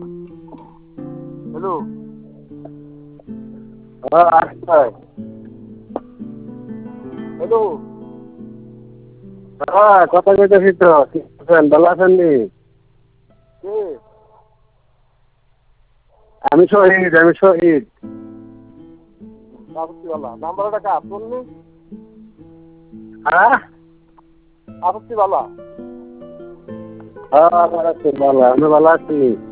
Hello. Hello. কথা কইতেছি তো, কি করছেন? ভালো আছেন নি? কে? আমি শহীদ। আপত্তিওয়ালা নাম্বারটা কার তোর নি? হ্যাঁ আপত্তিওয়ালা। ভালো আছি, ভালো। আপনি ভালো আছেন নি?